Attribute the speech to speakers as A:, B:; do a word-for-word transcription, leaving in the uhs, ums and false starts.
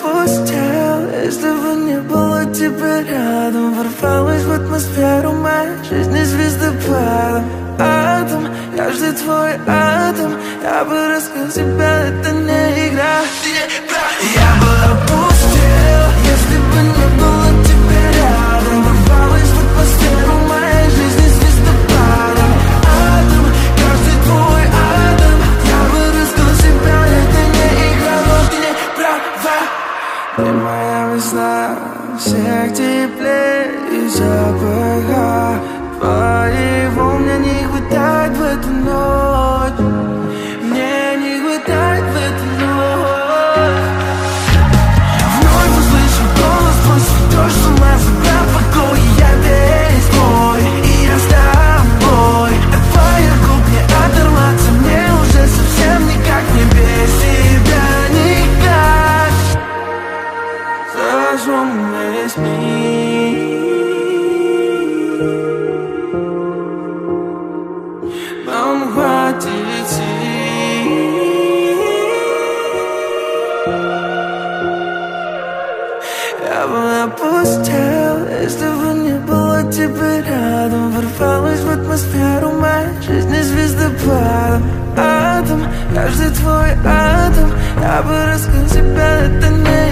A: опустел, если бы не было тебя рядом. Ворвалась в атмосферу моей жизни звездопадом. Атом, каждый твой атом, я бы раскрыл себя, это не игра. Я бы опустел, если бы не было тебя рядом. Ворвалась в атмосферу моей жизни звездопадом. Атом, каждый твой атом, я бы раскрыл себя, это не игра, но ты не права. Ты моя весна, всех теплее и запаха твоего мне не хватает в эту ночь. Мне не хватает в эту ночь. Вновь услышу голос твой святой, что нас забрал покой. И я весь твой, и я с тобой. От твоих губ не оторваться, мне уже совсем никак. Не без тебя никак. Зажжем весь мир, нам хватит сил. Я бы опустел, если бы не было тебя рядом. Ворвалась в атмосферу моей жизни звездопадом. Атом, каждый твой атом, я бы раскрыл себя, это не